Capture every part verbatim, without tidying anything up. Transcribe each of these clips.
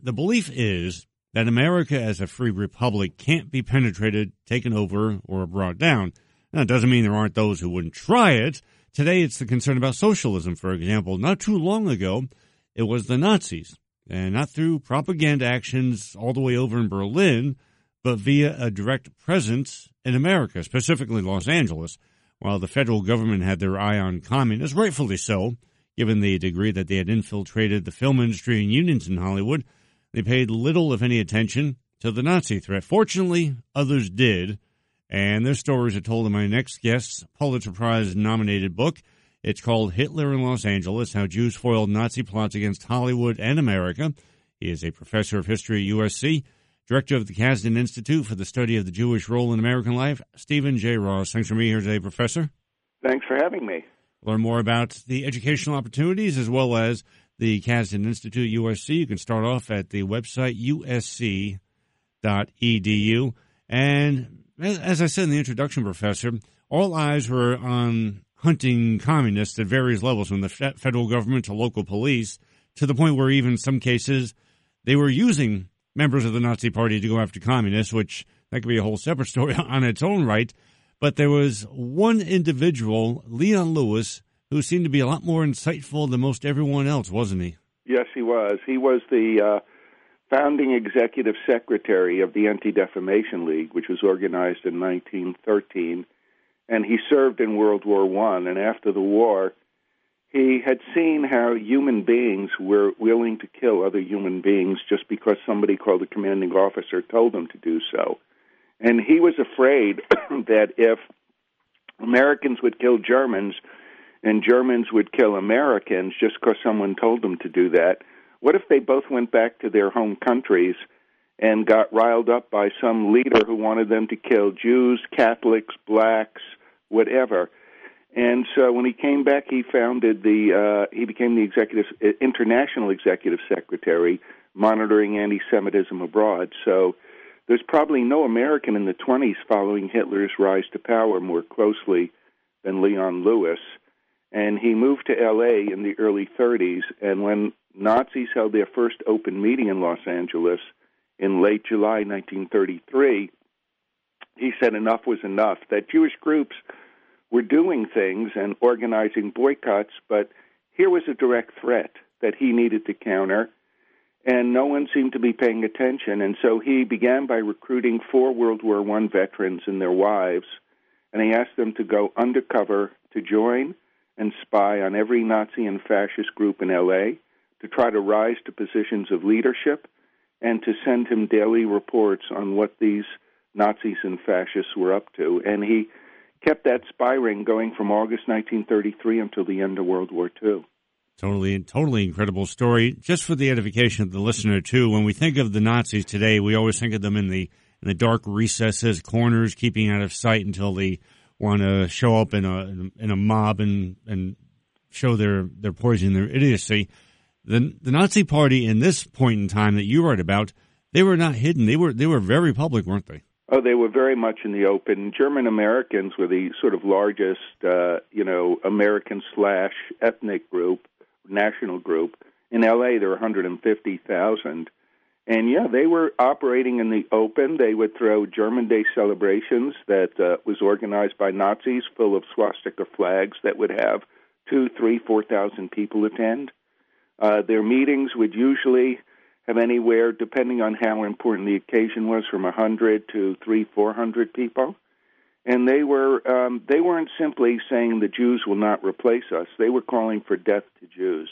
the belief is that America as a free republic can't be penetrated, taken over, or brought down. Now, it doesn't mean there aren't those who wouldn't try it. Today, it's the concern about socialism, for example. Not too long ago, it was the Nazis, and not through propaganda actions all the way over in Berlin, but via a direct presence in America, specifically Los Angeles. While the federal government had their eye on communists, rightfully so, given the degree that they had infiltrated the film industry and unions in Hollywood, they paid little, if any, attention to the Nazi threat. Fortunately, others did, and their stories are told in my next guest's Pulitzer Prize-nominated book. It's called Hitler in Los Angeles, How Jews Foiled Nazi Plots Against Hollywood and America. He is a professor of history at U S C, director of the Kasdan Institute for the Study of the Jewish Role in American Life. Stephen J. Ross, thanks for being here today, Professor. Thanks for having me. Learn more about the educational opportunities as well as the Kasdan Institute at U S C. You can start off at the website u s c dot e d u. And as I said in the introduction, Professor, all eyes were on hunting communists at various levels, from the federal government to local police, to the point where even in some cases they were using members of the Nazi Party to go after communists, which that could be a whole separate story on its own right. But there was one individual, Leon Lewis, who seemed to be a lot more insightful than most everyone else, wasn't he? Yes, he was. He was the uh, founding executive secretary of the Anti-Defamation League, which was organized in nineteen thirteen, and he served in World War One. And after the war, he had seen how human beings were willing to kill other human beings just because somebody called a commanding officer told them to do so. And he was afraid that if Americans would kill Germans and Germans would kill Americans just because someone told them to do that, what if they both went back to their home countries and got riled up by some leader who wanted them to kill Jews, Catholics, blacks, whatever? And so when he came back, he founded the, uh, he became the executive, international executive secretary, monitoring anti-Semitism abroad. So there's probably no American in the twenties following Hitler's rise to power more closely than Leon Lewis. And he moved to L A in the early thirties, and when Nazis held their first open meeting in Los Angeles in late July nineteen thirty-three, he said enough was enough, that Jewish groups were doing things and organizing boycotts, but here was a direct threat that he needed to counter, and no one seemed to be paying attention. And so he began by recruiting four World War One veterans and their wives, and he asked them to go undercover to join and spy on every Nazi and fascist group in L A, to try to rise to positions of leadership, and to send him daily reports on what these Nazis and fascists were up to. And he kept that spy ring going from August nineteen thirty-three until the end of World War Two. Totally, totally incredible story. Just for the edification of the listener, too, when we think of the Nazis today, we always think of them in the in the dark recesses, corners, keeping out of sight until they want to show up in a in a mob and and show their their poison, their idiocy. The the Nazi Party in this point in time that you write about, they were not hidden. They were they were very public, weren't they? Oh, they were very much in the open. German Americans were the sort of largest, uh, you know, American slash ethnic group, national group. In L A, there were one hundred fifty thousand. And, yeah, they were operating in the open. They would throw German Day celebrations that uh, was organized by Nazis, full of swastika flags that would have two, three, four thousand people attend. Uh, their meetings would usually have anywhere, depending on how important the occasion was, from one hundred to three, four hundred people. And they were um, they weren't simply saying the Jews will not replace us. They were calling for death to Jews,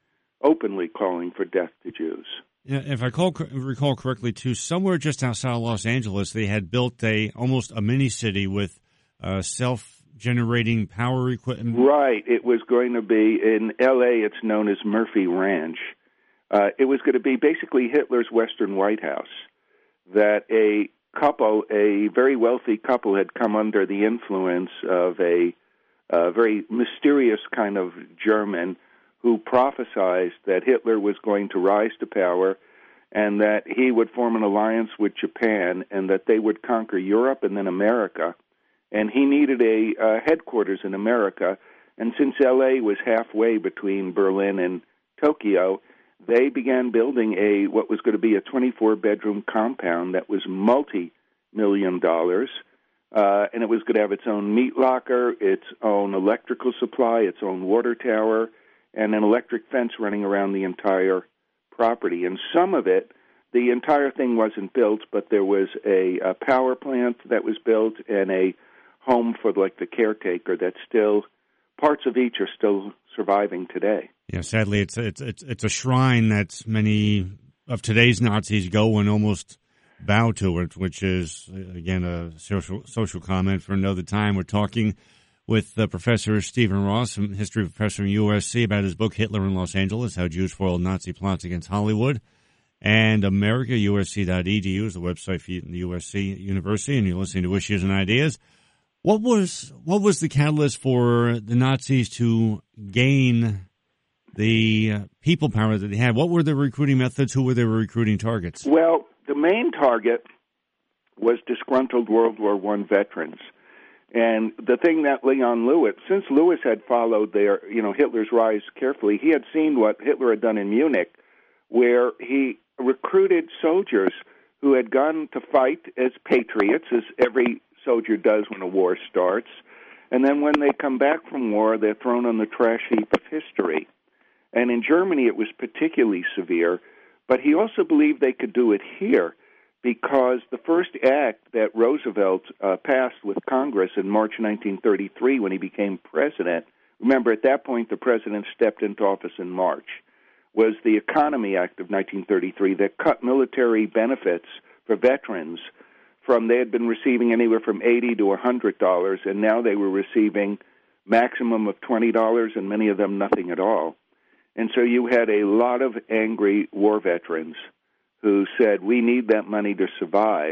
openly calling for death to Jews. Yeah, if I call, recall correctly, too, somewhere just outside of Los Angeles, they had built a almost a mini city with uh, self-generating power equipment. Right. It was going to be in L A. It's known as Murphy Ranch. Uh, it was going to be basically Hitler's Western White House. That a couple, a very wealthy couple, had come under the influence of a, a very mysterious kind of German who prophesied that Hitler was going to rise to power and that he would form an alliance with Japan and that they would conquer Europe and then America. And he needed a uh, headquarters in America. And since L A was halfway between Berlin and Tokyo, they began building a what was going to be a twenty-four bedroom compound that was multi-million dollars, uh, and it was going to have its own meat locker, its own electrical supply, its own water tower, and an electric fence running around the entire property. And some of it, the entire thing wasn't built, but there was a, a power plant that was built and a home for like the caretaker that still, parts of each are still surviving today. Yeah, sadly, it's it's it's it's a shrine that many of today's Nazis go and almost bow to it, which is again a social social comment for another time. We're talking with uh, Professor Stephen Ross, a history professor from U S C, about his book Hitler in Los Angeles: How Jews Foiled Nazi Plots Against Hollywood and America. U S C dot E D U is the website for the U S C University, and you're listening to Issues and Ideas. What was what was the catalyst for the Nazis to gain the uh, people power that they had? What were the recruiting methods? Who were their recruiting targets? Well, the main target was disgruntled World War One veterans. And the thing that Leon Lewis, since Lewis had followed their, you know, Hitler's rise carefully, he had seen what Hitler had done in Munich, where he recruited soldiers who had gone to fight as patriots, as every soldier does when a war starts. And then when they come back from war, they're thrown on the trash heap of history. And in Germany, it was particularly severe. But he also believed they could do it here because the first act that Roosevelt uh, passed with Congress in March nineteen thirty-three when he became president, remember at that point the president stepped into office in March, was the Economy Act of nineteen thirty-three that cut military benefits for veterans from, they had been receiving anywhere from eighty to one hundred dollars, and now they were receiving maximum of twenty dollars and many of them nothing at all. And so you had a lot of angry war veterans who said, we need that money to survive.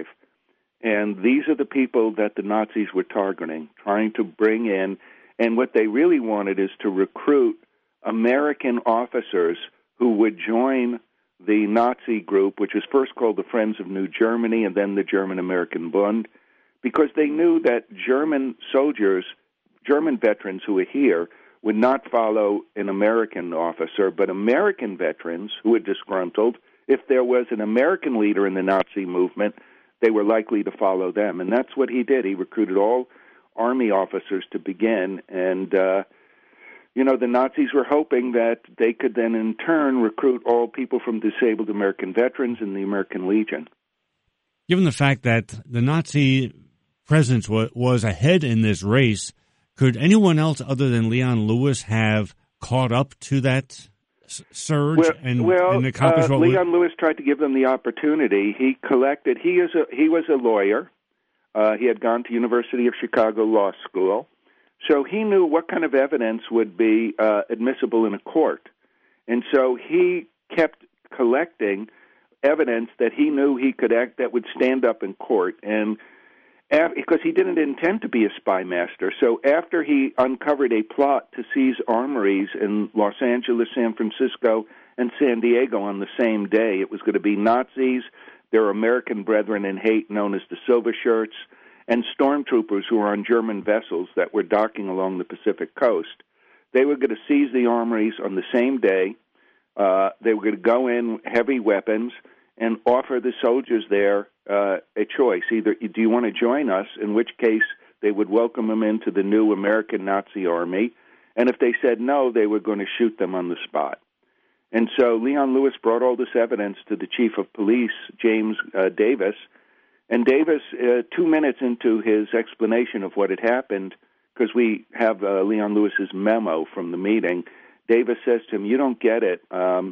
And these are the people that the Nazis were targeting, trying to bring in. And what they really wanted is to recruit American officers who would join the Nazi group, which was first called the Friends of New Germany and then the German-American Bund, because they knew that German soldiers, German veterans who were here, would not follow an American officer, but American veterans who were disgruntled, if there was an American leader in the Nazi movement, they were likely to follow them. And that's what he did. He recruited all Army officers to begin. And, uh, you know, the Nazis were hoping that they could then in turn recruit all people from disabled American veterans in the American Legion. Given the fact that the Nazi presence was, was ahead in this race, could anyone else other than Leon Lewis have caught up to that surge well, and, well, and accomplish uh, what Leon Lewis tried to give them the opportunity. He collected. He is a he was a lawyer. Uh, he had gone to University of Chicago Law School, so he knew what kind of evidence would be uh, admissible in a court, and so he kept collecting evidence that he knew he could act that would stand up in court. And because he didn't intend to be a spy master. So after he uncovered a plot to seize armories in Los Angeles, San Francisco, and San Diego on the same day, it was going to be Nazis, their American brethren in hate known as the Silver Shirts, and stormtroopers who were on German vessels that were docking along the Pacific coast. They were going to seize the armories on the same day. Uh, they were going to go in heavy weapons and offer the soldiers there uh, a choice. Either, do you want to join us, in which case they would welcome them into the new American Nazi army, and if they said no, they were going to shoot them on the spot. And so Leon Lewis brought all this evidence to the chief of police, James uh, Davis, and Davis, uh, two minutes into his explanation of what had happened, because we have uh, Leon Lewis's memo from the meeting, Davis says to him, you don't get it. Um,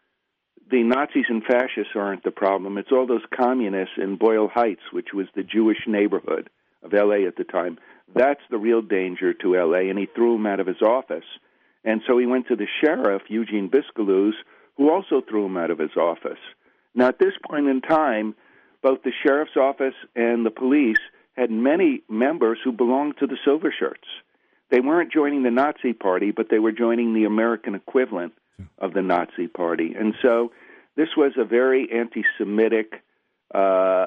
The Nazis and fascists aren't the problem. It's all those communists in Boyle Heights, which was the Jewish neighborhood of L A at the time. That's the real danger to L A, and he threw him out of his office. And so he went to the sheriff, Eugene Biscalouz, who also threw him out of his office. Now, at this point in time, both the sheriff's office and the police had many members who belonged to the Silver Shirts. They weren't joining the Nazi Party, but they were joining the American equivalent of the Nazi Party. And so this was a very anti-Semitic uh,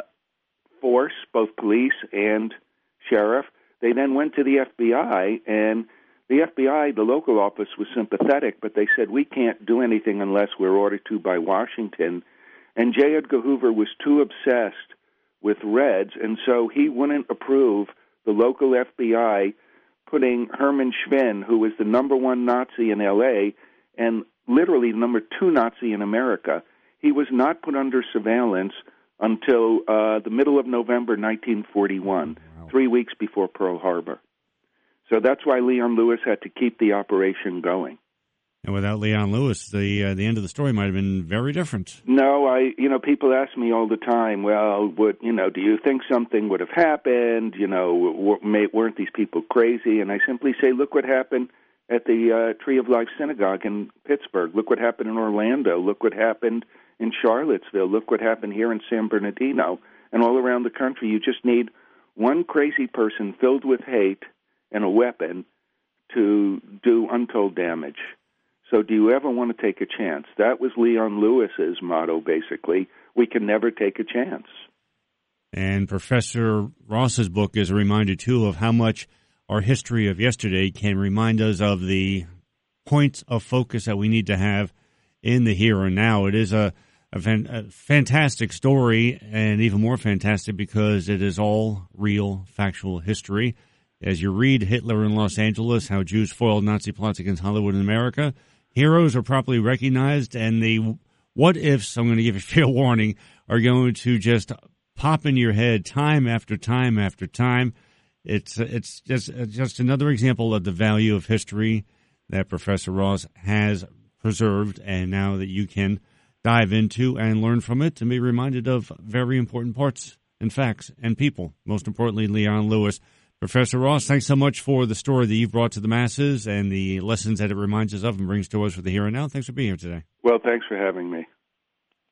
force, both police and sheriff. They then went to the F B I, and the F B I, the local office, was sympathetic, but they said, we can't do anything unless we're ordered to by Washington. And J. Edgar Hoover was too obsessed with Reds, and so he wouldn't approve the local F B I putting Herman Schwinn, who was the number one Nazi in L A and literally number two Nazi in America. He was not put under surveillance until uh, the middle of November nineteen forty-one, wow. three weeks before Pearl Harbor. So that's why Leon Lewis had to keep the operation going. And without Leon Lewis, the uh, the end of the story might have been very different. No, I you know people ask me all the time. Well, what you know? Do you think something would have happened? You know, w- may, weren't these people crazy? And I simply say, look what happened at the uh, Tree of Life Synagogue in Pittsburgh. Look what happened in Orlando. Look what happened in Charlottesville. Look what happened here in San Bernardino and all around the country. You just need one crazy person filled with hate and a weapon to do untold damage. So do you ever want to take a chance? That was Leon Lewis's motto, basically. We can never take a chance. And Professor Ross's book is a reminder, too, of how much our history of yesterday can remind us of the points of focus that we need to have in the here and now. It is a, a, fan, a fantastic story, and even more fantastic because it is all real, factual history. As you read Hitler in Los Angeles, how Jews foiled Nazi plots against Hollywood and America, heroes are properly recognized, and the what-ifs, I'm going to give you a fair warning, are going to just pop in your head time after time after time. It's it's just just another example of the value of history that Professor Ross has preserved, and now that you can dive into and learn from it and be reminded of very important parts and facts and people, most importantly, Leon Lewis. Professor Ross, thanks so much for the story that you've brought to the masses and the lessons that it reminds us of and brings to us for the here and now. Thanks for being here today. Well, thanks for having me.